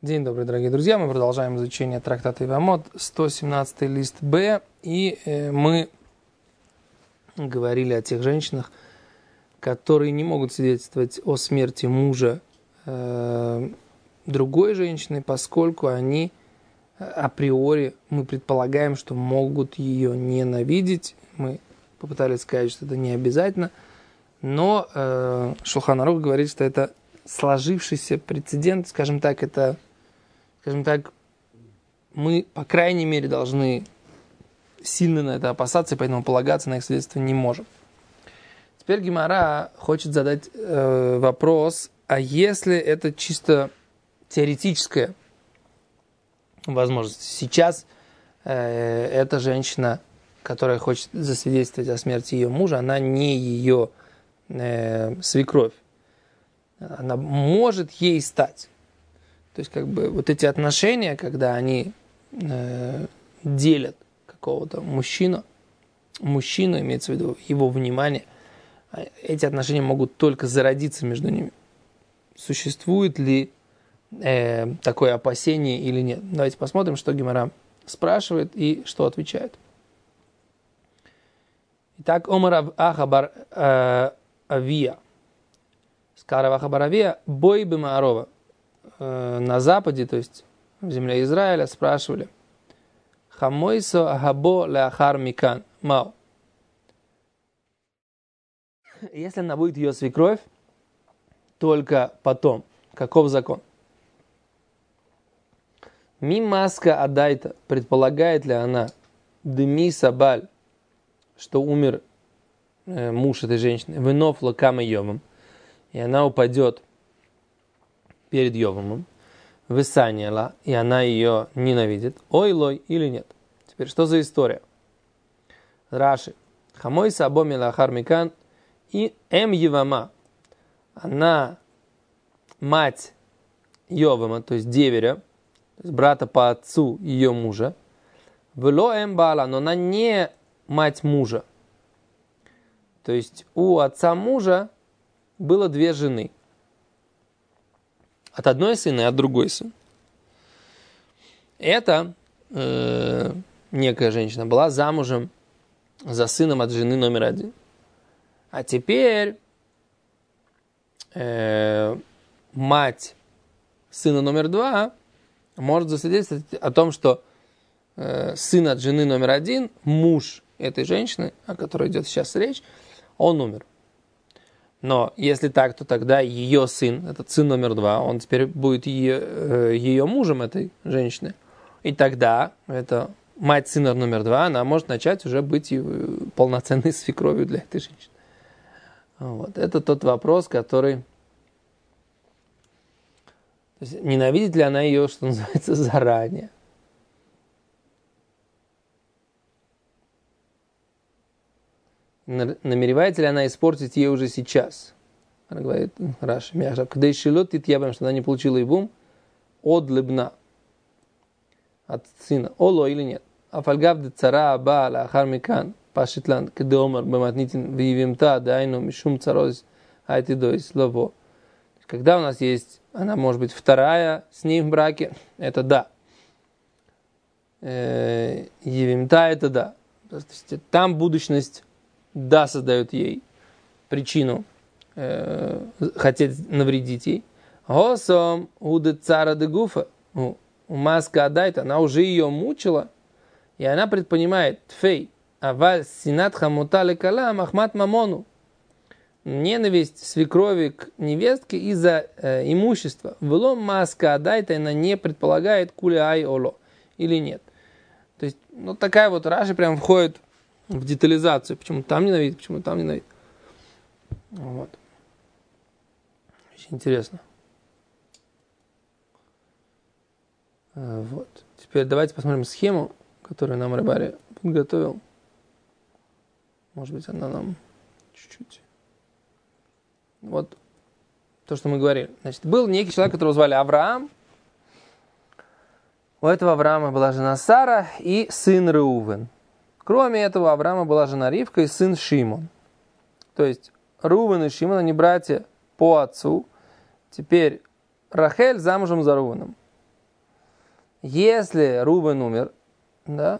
День добрый, дорогие друзья. Мы продолжаем изучение трактата Ивамот, 117 лист Б. И мы говорили о тех женщинах, которые не могут свидетельствовать о смерти мужа другой женщины, поскольку они априори, мы предполагаем, что могут ее ненавидеть. Мы попытались сказать, что это не обязательно. Но Шулхан Арух говорит, что это сложившийся прецедент, скажем так, мы, по крайней мере, должны сильно на это опасаться, и поэтому полагаться на их свидетельство не можем. Теперь Гемара хочет задать вопрос, а если это чисто теоретическая возможность? Сейчас эта женщина, которая хочет засвидетельствовать о смерти ее мужа, она не ее свекровь. Она может ей стать. То есть, вот эти отношения, когда они делят какого-то мужчину, имеется в виду его внимание, эти отношения могут только зародиться между ними. Существует ли такое опасение или нет? Давайте посмотрим, что Гемара спрашивает и что отвечает. Итак, Омар Ахабар Авия. Сказал Ахабар Авия, бой бимаарова. На западе, то есть в земле Израиля, спрашивали: Хамойсо агабо леахар микан мау. Если она будет ее свекровь, только потом. Каков закон? Мимаска адайта. Предполагает ли она деми сабаль, что умер муж этой женщины, вынов лакама йовом, и она упадет перед Йовомом, высаняла, и она ее ненавидит, ой-лой или нет. Теперь, что за история? Раши. Хамой сабо милахар микан и Евама. Она мать Йовома, то есть деверя, то есть брата по отцу ее мужа. Вело бала, но она не мать мужа. То есть у отца мужа было две жены. От одной сына и от другой сына. Эта некая женщина была замужем за сыном от жены номер один. А теперь мать сына номер два может засвидетельствовать о том, что сын от жены номер один, муж этой женщины, о которой идет сейчас речь, он умер. Но если так, то тогда ее сын, этот сын номер два, он теперь будет ее мужем, этой женщины. И тогда эта мать сына номер два, она может начать уже быть полноценной свекровью для этой женщины. Вот. Это тот вопрос, который... То есть, ненавидит ли она ее, что называется, заранее? Намеревается ли она испортить ей уже сейчас? Она говорит, Раши, когда ишилот титьябам, что она не получила ибум от лебна, от сына, оло или нет. А фальгав де цара баала ахармикан пашитлан кедеомар бематнитин виевимта дайну мишум цароз айтидойс лово. Когда у нас есть, она может быть вторая с ним в браке, это да. Евимта это да. То есть, там будущность да создает ей причину хотеть навредить ей. Госом уде цара де гуфа. У маска адайта, она уже ее мучила, и она предпринимает тфей. Аваль синат хамутали кала махмат мамону. Ненависть свекрови к невестке из-за имущества. Велом маска адайта, она не предполагает куля ай оло. Или нет. То есть, такая вот Раши прям входит в детализацию. Почему там ненавидит, почему там ненавидит. Вот. Очень интересно. Вот. Теперь давайте посмотрим схему, которую нам Рыбари подготовил. Может быть, она нам чуть-чуть... Вот то, что мы говорили. Значит, был некий человек, которого звали Авраам. У этого Авраама была жена Сара и сын Реувен. Кроме этого, у Авраама была жена Ривка и сын Шимон. То есть, Реувен и Шимон, они братья по отцу. Теперь Рахель замужем за Реувеном. Если Рувен умер, да,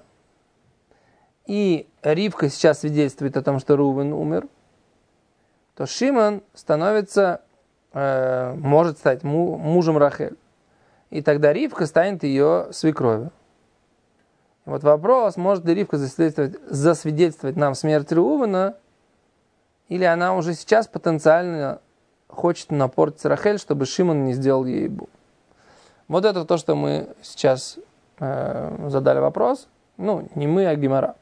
и Ривка сейчас свидетельствует о том, что Рувен умер, то Шимон становится, может стать мужем Рахель. И тогда Ривка станет ее свекровью. И вот вопрос, может ли Ривка засвидетельствовать нам смерть Реувена, или она уже сейчас потенциально хочет напортить Рахель, чтобы Шимон не сделал ей бу. Вот это то, что мы сейчас задали вопрос. Ну, не мы, а Гемара.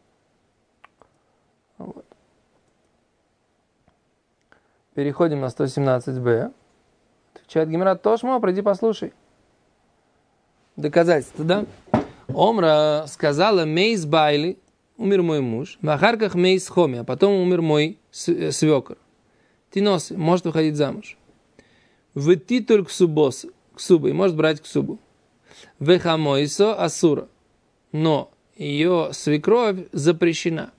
Вот. Переходим на 117b. Отвечает Гемара: Тошмо, пройди послушай. Доказательство, да? Омра сказала: Мейс Байли, умер мой муж, в Ахарках Мейс Хоми, а потом умер мой свекор. Тиносы, может выходить замуж. В титуль ксубос, ксубы, может брать ксубу. В хамойсо асура, но ее свекровь запрещена.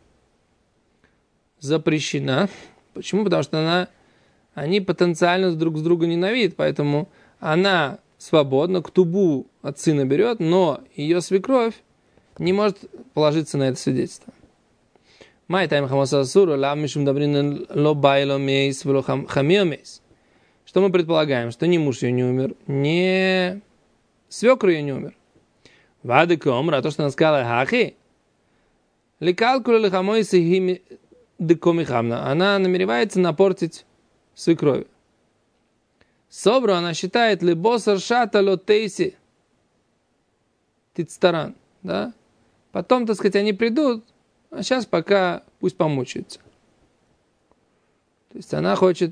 Запрещена. Почему? Потому что они потенциально друг с друга ненавидят, поэтому она свободна, ктубу от сына берет, но ее свекровь не может положиться на это свидетельство. Май тайм хамоса асура, лам мишум дабрин ло байло мейс, вело хамио мейс. Что мы предполагаем? Что ни муж ее не умер, ни свекр ее не умер. Вадыка омра, то, что она сказала, хахи, лекалкула лихамойся хими декомихамна. Она намеревается напортить свекровь. Собру она считает либосар шата лотейси тицтаран. Да? Потом, так сказать, они придут, а сейчас пока пусть помучаются. То есть она хочет...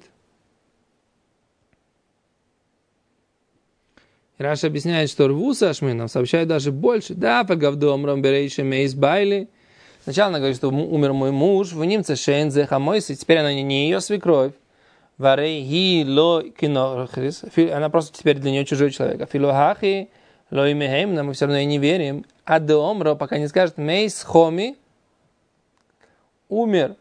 Раша объясняет, что рвуса ашминов сообщает даже больше. Да, погавдом ромберейши мейс байли. Сначала она говорит, что умер мой муж, в немце шейн зе хамойси. Теперь она не ее свекровь. Варей ги ло кинохрис. Она просто теперь для нее чужой человек. Филохахи ло имехем, но мы все равно ей не верим. А до омра, пока не скажет мейс хоми, умер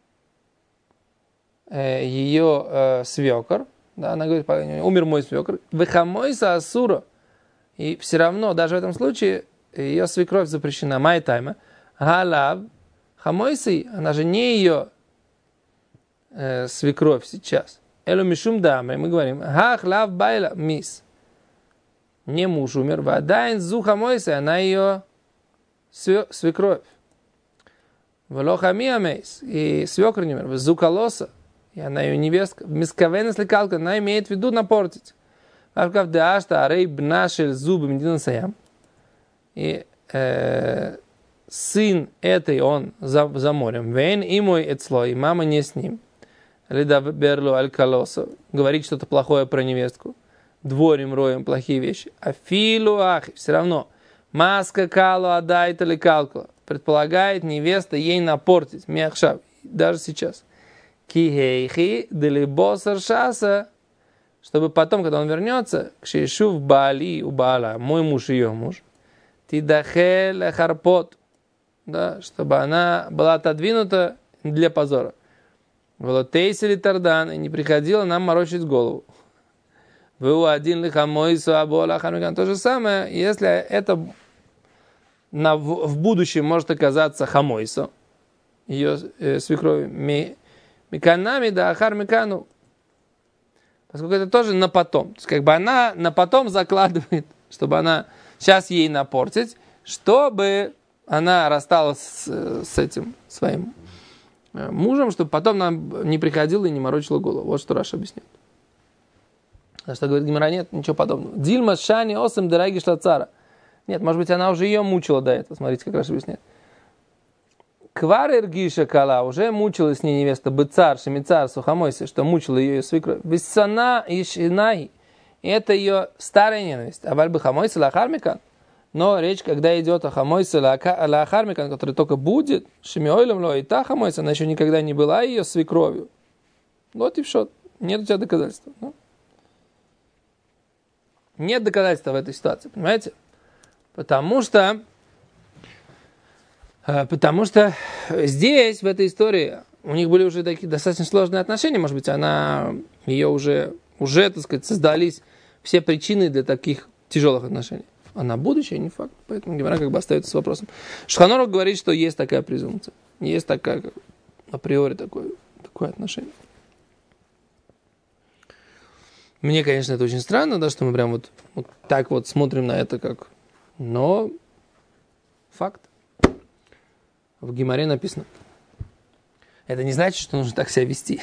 ее свекор. Да, она говорит, умер мой свекр. Вехамойса асура. И все равно, даже в этом случае, ее свекровь запрещена. Май тайма. Галав. Хамойси, она же не ее свекровь сейчас. Элу мишум дамы. Мы говорим, хах лав байла мис. Не муж умер. Вадайн зу хамойси, она ее свекровь. Велоха миамейс. И свекр не умер. Зу колоса. И она ее невестка. Мискавена слекалка, она имеет в виду напортить. И сын этой, он за морем. Вейн и мой эцло, и мама не с ним. Лида берлу аль-калосо. Говорит что-то плохое про невестку. Дворим, роем, плохие вещи. А филу ахи, все равно. Маска калу адайта ли калкула. Предполагает невеста ей напортить. Мяхшав. Даже сейчас. Кихейхи делибосар шаса, чтобы потом, когда он вернется, к шейшу в Баали у Баала, мой муж и ее муж, тидахель харпот, да, чтобы она была отодвинута для позора. Волотейсели тардан, и не приходила нам морочить голову. Вы один лихамойсу абола хамикан. То же самое, если это в будущем может оказаться хамойсо, ее свекровь, Миканами да ахар микану. Поскольку это тоже на потом. То есть, как бы она на потом закладывает, чтобы она сейчас ей напортить, чтобы она рассталась с этим своим мужем, чтобы потом нам не приходила и не морочила голову. Вот что Раша объясняет. За что говорит Гемара, нет, ничего подобного. Дильма шани осам драги шлацара. Нет, может быть, она уже ее мучила до этого. Смотрите, как Раша объясняет. Кварер гиша кала, уже мучилась с ней невеста, быцар, шемицар, сухомойся, что мучила ее свекровь. Виссана и шинаги. Это ее старая ненависть. А вальбы хамойся лахармикан. Но речь, когда идет о хамойсе лахармикан, который только будет, шемиойлем ло и та хамойся, она еще никогда не была ее свекровью. Вот и все. Нет у тебя доказательства. Ну? Нет доказательства в этой ситуации, понимаете? Потому что здесь, в этой истории, у них были уже такие достаточно сложные отношения. Может быть, ее уже, так сказать, создались все причины для таких тяжелых отношений. а на будущее не факт. Поэтому Гемара как бы остается с вопросом. Шулхан Арух говорит, что есть такая презумпция. Есть такая, как, априори такое отношение. Мне, конечно, это очень странно, да, что мы прям вот так вот смотрим на это как... Но факт. В Гемаре написано. Это не значит, что нужно так себя вести.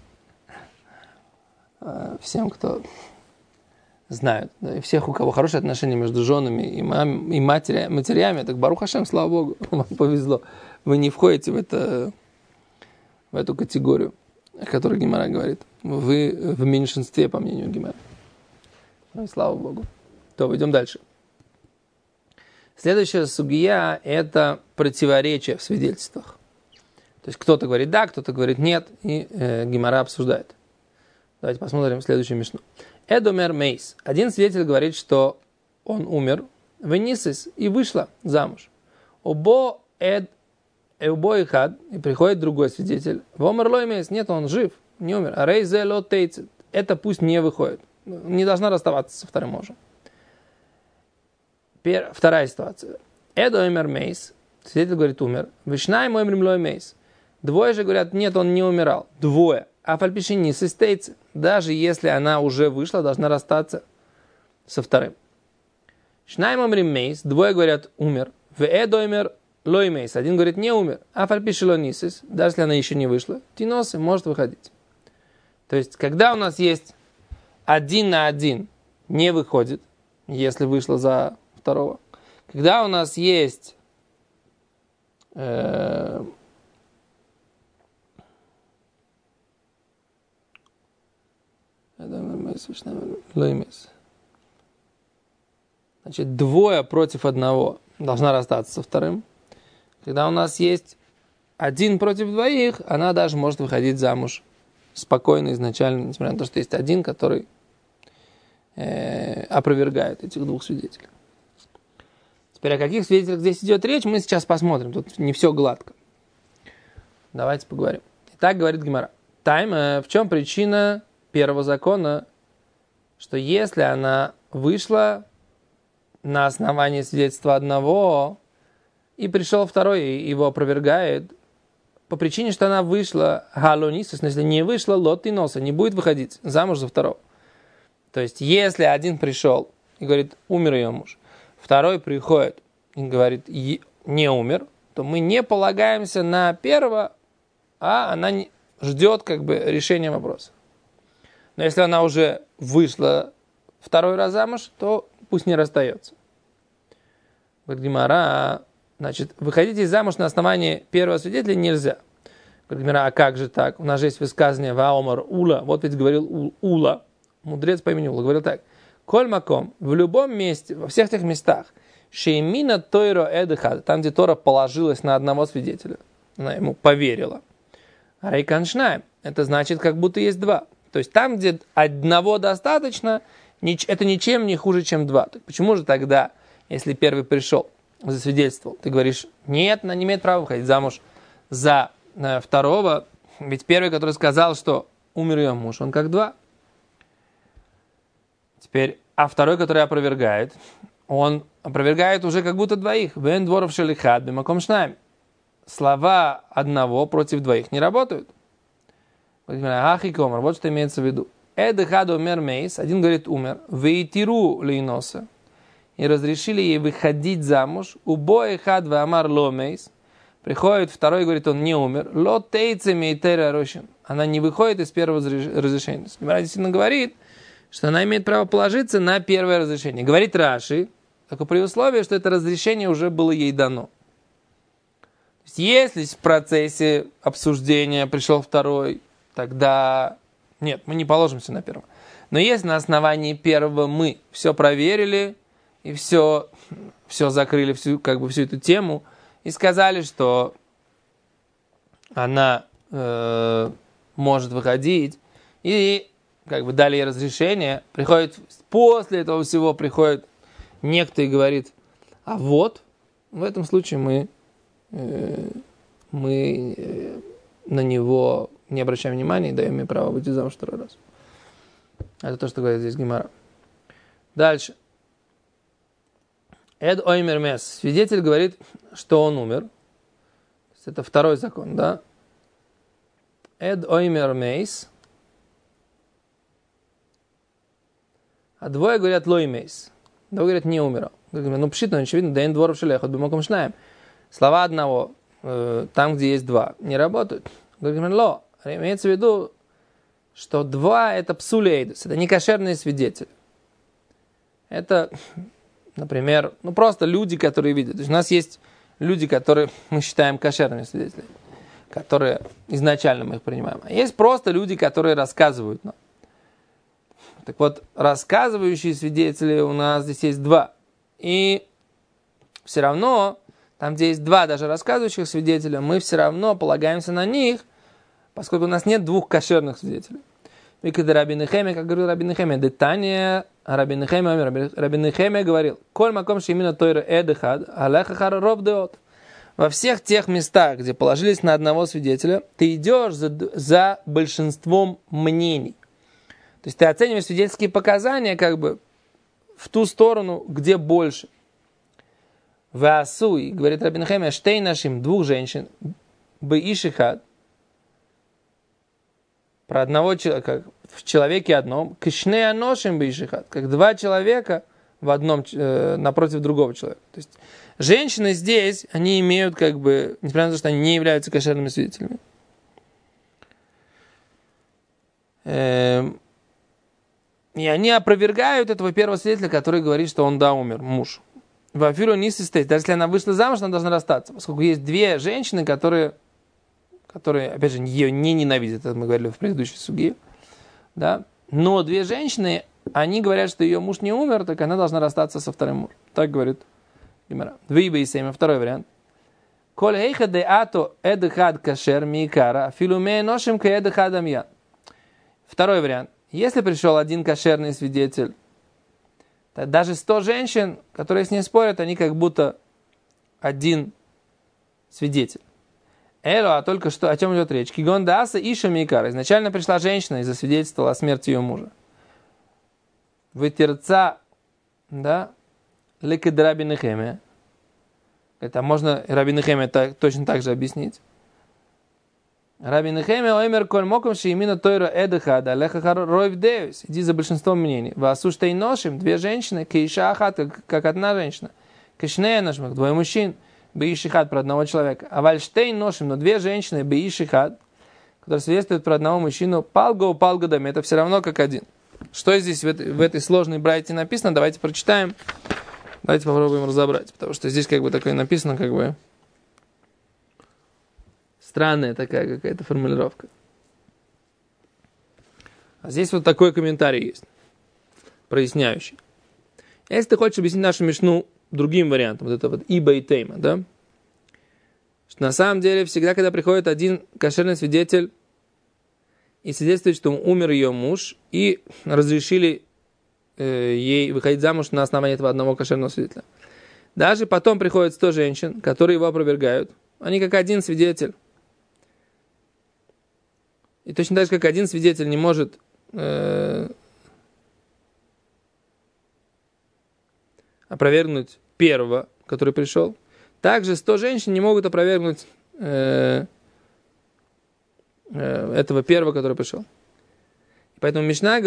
Всем, кто знают, да, и всех, у кого хорошие отношения между женами и матерями, так Барух Ашем, слава Богу, вам повезло. Вы не входите в эту категорию, о которой Гемара говорит. Вы в меньшинстве, по мнению Гемара. Слава Богу. То, идем дальше. Следующая сугия – это противоречие в свидетельствах. То есть кто-то говорит да, кто-то говорит нет, и Гемара обсуждает. Давайте посмотрим следующую мишну. Эдомер Мейс. Один свидетель говорит, что он умер, вынисис, и вышла замуж. Убо и хад, и приходит другой свидетель. Вомер лой Мейс. Нет, он жив, не умер. А рейзе ло тейцит. Это пусть не выходит. Не должна расставаться со вторым мужем. Вторая ситуация. Эдомер Мейс. Свидетель говорит, умер. Вишнай мой лой Мейс. Двое же говорят, нет, он не умирал. Двое. А фальпиши не состоится. Даже если она уже вышла, должна расстаться со вторым. Шнайм омрим мейс. Двое говорят, умер. Вэдоймер лой мейс. Один говорит, не умер. А фальпиши лонисис. Даже если она еще не вышла. Тиносы может выходить. То есть, когда у нас есть 1 на 1, не выходит, если вышла за второго. Когда у нас есть... Значит, двое против одного должна расстаться со вторым. Когда у нас есть 1 против 2, она даже может выходить замуж спокойно изначально, несмотря на то, что есть один, который опровергает этих 2 свидетелей. Теперь о каких свидетелях здесь идет речь, мы сейчас посмотрим. Тут не все гладко. Давайте поговорим. Итак, говорит Гемара. В чем причина первого закона, что если она вышла на основании свидетельства одного, и пришел второй, и его опровергает, по причине, что она вышла, галонисус, если не вышла, лот и носа, не будет выходить замуж за второго. То есть, если один пришел и говорит, умер ее муж, второй приходит и говорит, не умер, то мы не полагаемся на первого, а она ждет как бы решения вопроса. Но если она уже вышла второй раз замуж, то пусть не расстается. Говорит Гемара, значит, выходить из замуж на основании первого свидетеля нельзя. Говорит Гемара, а как же так? У нас же есть высказывание Ваомар Ула. Вот ведь говорил Ула, мудрец по имени Ула, говорил так. Коль маком, в любом месте, во всех тех местах, шеймина тойро эдыхад, там, где Тора положилась на одного свидетеля, она ему поверила. Рейканшнаем, это значит, как будто есть 2. То есть там, где одного достаточно, это ничем не хуже, чем 2. Так почему же тогда, если первый пришел, засвидетельствовал, ты говоришь, нет, она не имеет права выходить замуж за второго, ведь первый, который сказал, что умер ее муж, он как 2. Теперь, а второй, который опровергает, он опровергает уже как будто 2. Вен дворов шелихад бимаком шнаем. Слова одного против 2 не работают. Вот что имеется в виду. Эдыхад умер мейс, один говорит умер, вейтиру лейноса, и разрешили ей выходить замуж, убой хад вамар ло мейс, приходит второй, говорит, он не умер, ло тейце мейтера рошин, она не выходит из первого разрешения. Гемара действительно говорит, что она имеет право положиться на первое разрешение. Говорит Раши, только при условии, что это разрешение уже было ей дано. То есть, если в процессе обсуждения пришел второй, тогда нет, мы не положимся на первого. Но если на основании первого мы все проверили и все закрыли, всю эту тему, и сказали, что она может выходить, и как бы дали ей разрешение, после этого всего приходит некто и говорит, а вот, в этом случае мы на него не обращаем внимания и даем ему право выйти замуж 2 раз. Это то, что говорит здесь Гемара. Дальше. Эд оймер мес. Свидетель говорит, что он умер. Это второй закон, да? Эд оймер мейс. А двое говорят лой мейс. Двое говорят не умер. Ну, пшитно, очевидно, да ин дворов шелехот бимоком шнаем. Слова одного, там, где есть два, не работают. Говорит, ло. Имеется в виду, что два это псулейдус, это не кошерные свидетели. Это, например, просто люди, которые видят. То есть у нас есть люди, которые мы считаем кошерными свидетелями, которые изначально мы их принимаем. А есть просто люди, которые рассказывают нам. Так вот, рассказывающие свидетели у нас здесь есть два. И все равно, там, где есть два даже рассказывающих свидетеля, мы все равно полагаемся на них, поскольку у нас нет двух кошерных свидетелей. И когда Раби Нехемия, как говорил Раби Нехемия, детание Раби Нехемия говорил, «Коль маком шеймина тойра эдехад, алехахар ров деот». Во всех тех местах, где положились на одного свидетеля, ты идешь за большинством мнений. То есть ты оцениваешь свидетельские показания как бы в ту сторону, где больше. Ваасуй, говорит Раби Нехемия, штей нашим двух женщин, беишихад, про одного человека, в человеке одном, кишней аношим беишихад, как два человека в одном, напротив другого человека. То есть женщины здесь, они имеют как бы, несмотря на то, что они не являются кошерными свидетелями, и они опровергают этого первого свидетеля, который говорит, что он умер, муж. В афиру не состоит. Даже если она вышла замуж, она должна расстаться. Поскольку есть две женщины, которые опять же, ее не ненавидят, это мы говорили в предыдущей суге. Да? Но две женщины, они говорят, что ее муж не умер, так она должна расстаться со вторым мужем. Так говорит Гемара. Двиба и сейма. Второй вариант. Коль эйха де ато эдхад кашер микара, филуме ношим ка эдхад амьян. Второй вариант. Если пришел один кошерный свидетель, то даже 100 женщин, которые с ней спорят, они как будто один свидетель. А только что, о чем идет речь? Кигонда аса иша микара. Изначально пришла женщина и засвидетельствовала о смерти ее мужа. Вытерца, да, лекед Раби Нехемия. Это можно Раби Нехемия точно так же объяснить. Раби Нехемия оймер коль моком шеимина тойра эдехада лехахар ройв деюс. Иди за большинством мнений. Васу штей ношим, две женщины, кейша ахат, как одна женщина. Кешнея ношим, двое мужчин. Беишихад про одного человека. А вальштейн ношим, но две женщины, беишихад, которые свидетельствуют про одного мужчину, палгадами, это все равно как один. Что здесь в этой сложной брайте написано? Давайте прочитаем. Давайте попробуем разобрать. Потому что здесь как бы такое написано, как бы странная такая какая-то формулировка. А здесь вот такой комментарий есть, проясняющий. Если ты хочешь объяснить нашу мишну другим вариантом, вот это вот иба и тейма, да? Что на самом деле всегда, когда приходит один кошерный свидетель и свидетельствует, что умер ее муж, и разрешили ей выходить замуж на основании этого одного кошерного свидетеля. Даже потом приходят 100 женщин, которые его опровергают. Они как один свидетель. И точно так же, как один свидетель не может опровергнуть первого, который пришел. Также 100 женщин не могут опровергнуть этого первого, который пришел. Поэтому Мишна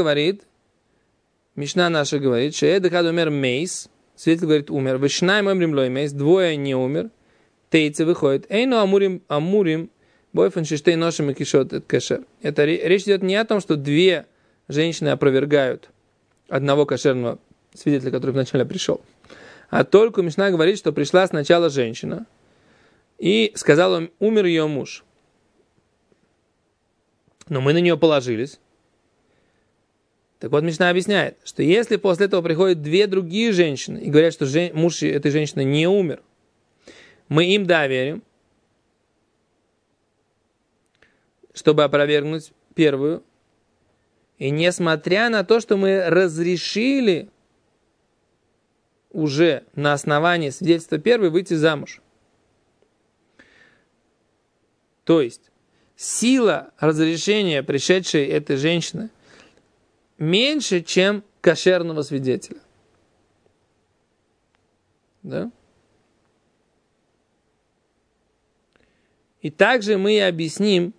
наша говорит, что эдхад умер мейс, свидетель говорит умер, вышнай мемрим лой мейс, двое не умер, тейцы выходит, эйну амурим, бойфен шиштей ношим и кишот эт кашер. Это речь идет не о том, что две женщины опровергают одного кошерного свидетеля, который вначале пришел. А только Мишна говорит, что пришла сначала женщина и сказала, умер ее муж. Но мы на нее положились. Так вот, Мишна объясняет, что если после этого приходят две другие женщины и говорят, что муж этой женщины не умер, мы им доверим, чтобы опровергнуть первую. И несмотря на то, что мы разрешили уже на основании свидетельства первой выйти замуж. То есть сила разрешения пришедшей этой женщины меньше, чем кошерного свидетеля. Да? И также мы объясним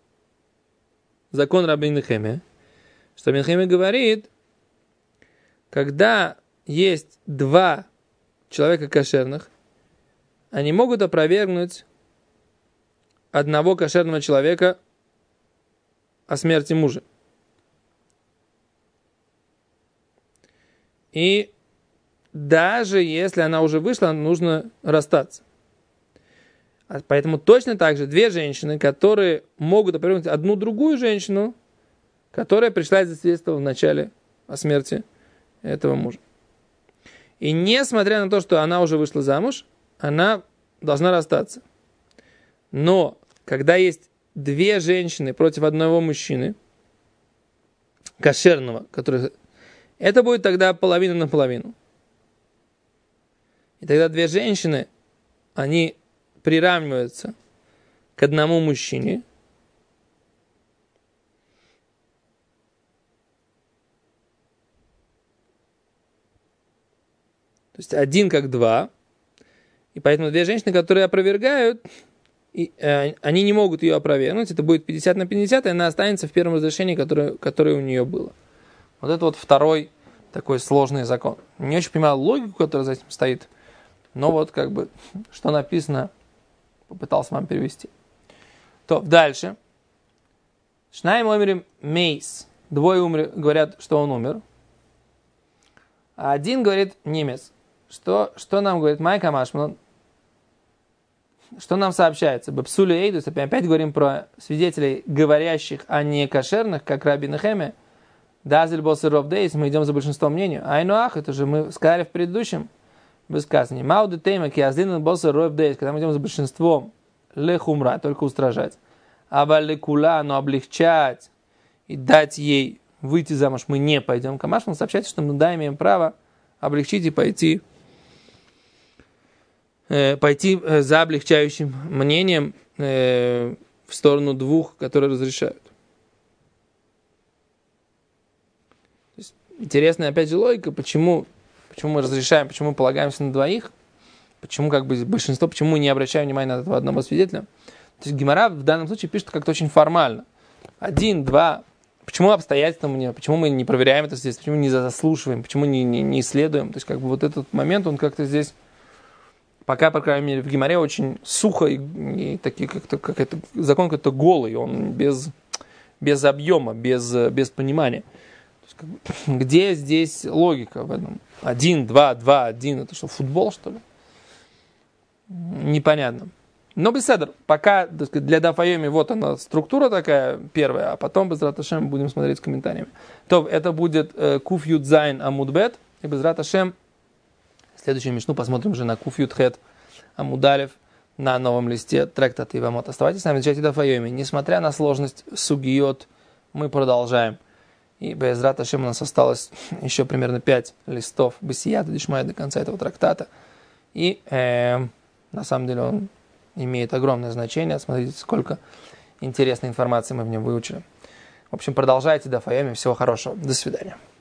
закон Рабби Нехемия, что Нехемия говорит, когда есть два человека кошерных, они могут опровергнуть одного кошерного человека о смерти мужа. И даже если она уже вышла, нужно расстаться. Поэтому точно так же две женщины, которые могут опровергнуть одну другую женщину, которая пришла и засвидетельствовала в начале о смерти этого мужа. И несмотря на то, что она уже вышла замуж, она должна расстаться. Но когда есть две женщины против одного мужчины, кошерного, который... это будет тогда половина на половину. И тогда две женщины, они приравниваются к одному мужчине. То есть один как два. И поэтому две женщины, которые опровергают, они не могут ее опровергнуть. Это будет 50 на 50, и она останется в первом разрешении, которое у нее было. Вот это вот второй такой сложный закон. Не очень понимаю логику, которая за этим стоит. Но вот как бы, что написано, попытался вам перевести. То, дальше. Шнайм омерим мейс. Двое говорят, что он умер. А один говорит немец. Что нам говорит Майка Машман? Что нам сообщается? Бапсулю эйдус. Опять говорим про свидетелей, говорящих о некошерных, как Рабби Нехемия. Дазель босс ров дейс. Мы идем за большинством мнений. Айнуах, это же мы сказали в предыдущем высказывании. Мауды тейма киаздин босс ров дейс. Когда мы идем за большинством, лехумра, только устражать. Аба лекула, но облегчать и дать ей выйти замуж мы не пойдем. Камашман сообщается, что мы имеем право облегчить и пойти за облегчающим мнением в сторону двух, которые разрешают. То есть, интересная опять же логика, почему мы разрешаем, почему мы полагаемся на двоих, почему как бы большинство, почему мы не обращаем внимания на этого одного свидетеля. То есть Гемара в данном случае пишет как-то очень формально. 1, 2. Почему обстоятельства мне, почему мы не проверяем это здесь, почему не заслушиваем, почему не исследуем. То есть как бы вот этот момент, он как-то здесь, пока, по крайней мере, в Гемаре очень сухо и такие, как это, закон как-то голый, он без объема, без понимания. То есть, как бы, где здесь логика в этом? 1, 2, 2, 1. Это что, футбол, что ли? Непонятно. Но беседер, пока, так сказать, для Дафайоми вот она структура такая первая, а потом Безрат Ашем будем смотреть с комментариями. То это будет Куф Юд Зайн Амудбет, и Безрат Ашем следующую мишну посмотрим уже на Куф Юд Хет Амудалев на новом листе трактата Ивамот. Оставайтесь с нами, изучайте Дафайоми. Несмотря на сложность сугиот, мы продолжаем. И Безрат Ашем у нас осталось еще примерно 5 листов Бесията Дишмая до конца этого трактата. И на самом деле он имеет огромное значение. Смотрите, сколько интересной информации мы в нем выучили. В общем, продолжайте Дафайоми. Всего хорошего. До свидания.